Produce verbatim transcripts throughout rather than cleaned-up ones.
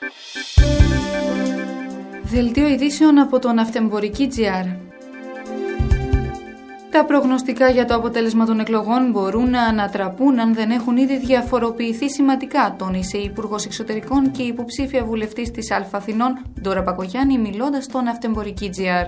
Δελτίο ειδήσεων από το Ναυτεμπορική τζι αρ. Τα προγνωστικά για το αποτέλεσμα των εκλογών μπορούν να ανατραπούν αν δεν έχουν ήδη διαφοροποιηθεί σημαντικά, τόνισε η Υπουργός Εξωτερικών και η υποψήφια βουλευτής της Α Αθηνών, Ντόρα Μπακογιάννη, μιλώντας στο Ναυτεμπορική τζι αρ.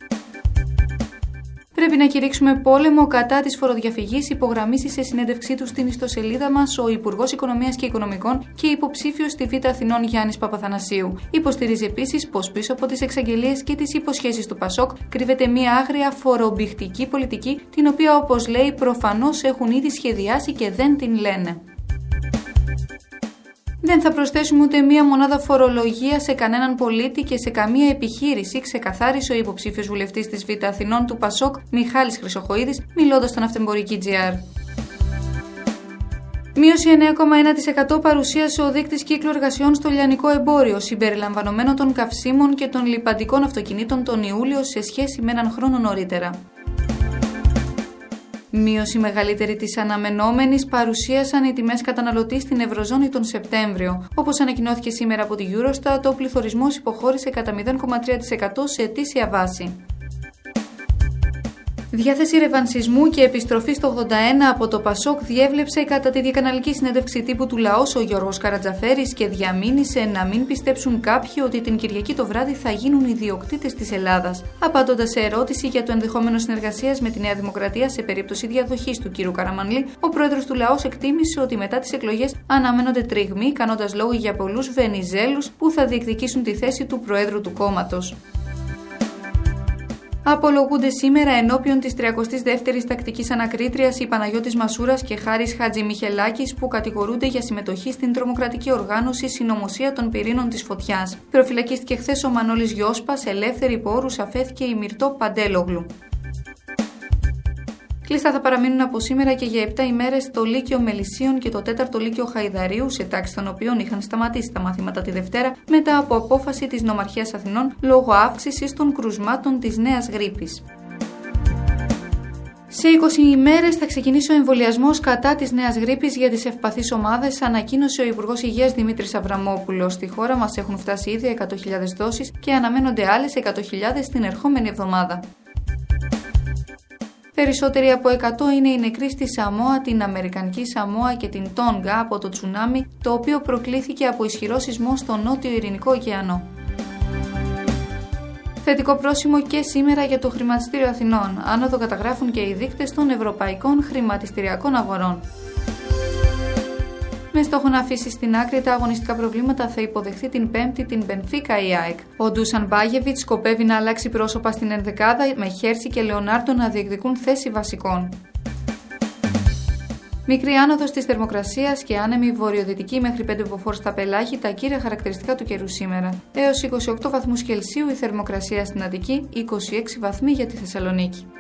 Πρέπει να κηρύξουμε πόλεμο κατά της φοροδιαφυγής, υπογραμμίσει σε συνέντευξή του στην ιστοσελίδα μας ο Υπουργός Οικονομίας και Οικονομικών και υποψήφιος στη Β' Αθηνών Γιάννης Παπαθανασίου. Υποστηρίζει επίσης πως πίσω από τις εξαγγελίες και τις υποσχέσεις του Πασόκ κρύβεται μια άγρια φορομπηχτική πολιτική, την οποία, όπως λέει, προφανώς έχουν ήδη σχεδιάσει και δεν την λένε. Δεν θα προσθέσουμε ούτε μία μονάδα φορολογία σε κανέναν πολίτη και σε καμία επιχείρηση, ξεκαθάρισε ο υποψήφιος βουλευτής της Β' Αθηνών του Πασόκ, Μιχάλης Χρυσοχοΐδης, μιλώντας στον Ναυτεμπορική τζι αρ. Μείωση εννέα κόμμα ένα τοις εκατό παρουσίασε ο δείκτης κύκλου εργασιών στο λιανικό εμπόριο, συμπεριλαμβανομένων των καυσίμων και των λιπαντικών αυτοκινήτων τον Ιούλιο σε σχέση με έναν χρόνο νωρίτερα. Μείωση μεγαλύτερη της αναμενόμενης παρουσίασαν οι τιμές καταναλωτή στην Ευρωζώνη τον Σεπτέμβριο. Όπως ανακοινώθηκε σήμερα από τη Eurostat, ο πληθωρισμός υποχώρησε κατά μηδέν κόμμα τρία τοις εκατό σε ετήσια βάση. Διάθεση ρεβανσισμού και επιστροφή στο ογδόντα ένα από το Πασόκ διέβλεψε κατά τη διακαναλική συνέντευξη τύπου του Λαός ο Γιώργος Καρατζαφέρης και διαμήνυσε να μην πιστέψουν κάποιοι ότι την Κυριακή το βράδυ θα γίνουν ιδιοκτήτες της Ελλάδας. Απαντώντας σε ερώτηση για το ενδεχόμενο συνεργασίας με τη Νέα Δημοκρατία σε περίπτωση διαδοχής του κ. Καραμανλή, ο πρόεδρος του Λαός εκτίμησε ότι μετά τις εκλογές αναμένονται τριγμοί, κάνοντας λόγο για πολλούς Βενιζέλους που θα διεκδικήσουν τη θέση του προέδρου του κόμματος. Απολογούνται σήμερα ενώπιον της τριακοστής δεύτερης τακτικής ανακρίτριας η Παναγιώτης Μασούρας και Χάρης Χατζημιχελάκης που κατηγορούνται για συμμετοχή στην τρομοκρατική οργάνωση Συνωμοσία των Πυρήνων της Φωτιάς. Προφυλακίστηκε χθες ο Μανώλης Γιώσπας, ελεύθερη υπό όρους αφέθηκε η Μυρτώ Παντέλογλου. Κλειστά θα παραμείνουν από σήμερα και για επτά ημέρες το Λύκειο Μελισσίων και το τέταρτο Λύκειο Χαϊδαρίου, σε τάξεις των οποίων είχαν σταματήσει τα μαθήματα τη Δευτέρα μετά από απόφαση της Νομαρχίας Αθηνών λόγω αύξησης των κρουσμάτων της νέας γρίπης. Σε είκοσι ημέρες θα ξεκινήσει ο εμβολιασμός κατά της νέας γρίπης για τις ευπαθείς ομάδες, ανακοίνωσε ο Υπουργός Υγείας Δημήτρης Αβραμόπουλος. Στη χώρα μας έχουν φτάσει ήδη εκατό χιλιάδες δόσεις και αναμένονται άλλες εκατό χιλιάδες την ερχόμενη εβδομάδα. Περισσότεροι από εκατό είναι οι νεκροί στη Σαμόα, την Αμερικανική Σαμόα και την Τόνγκα από το τσουνάμι, το οποίο προκλήθηκε από ισχυρό σεισμό στο νότιο Ειρηνικό ωκεανό. Θετικό πρόσημο και σήμερα για το Χρηματιστήριο Αθηνών. Άνοδο καταγράφουν και οι δείκτες των ευρωπαϊκών χρηματιστηριακών αγορών. Με στόχο να αφήσει στην άκρη τα αγωνιστικά προβλήματα, θα υποδεχθεί την Πέμπτη την Μπενφίκα η ΑΕΚ. Ο Ντούσαν Μπάγεβιτς σκοπεύει να αλλάξει πρόσωπα στην ενδεκάδα, με Χέρση και Λεωνάρντο να διεκδικούν θέση βασικών. Μικρή άνοδος της θερμοκρασίας και άνεμη βορειοδυτική μέχρι πέντε μποφόρ στα πελάγη, τα κύρια χαρακτηριστικά του καιρού σήμερα. Έως είκοσι οκτώ βαθμούς Κελσίου η θερμοκρασία στην Αττική, είκοσι έξι βαθμοί για τη Θεσσαλονίκη.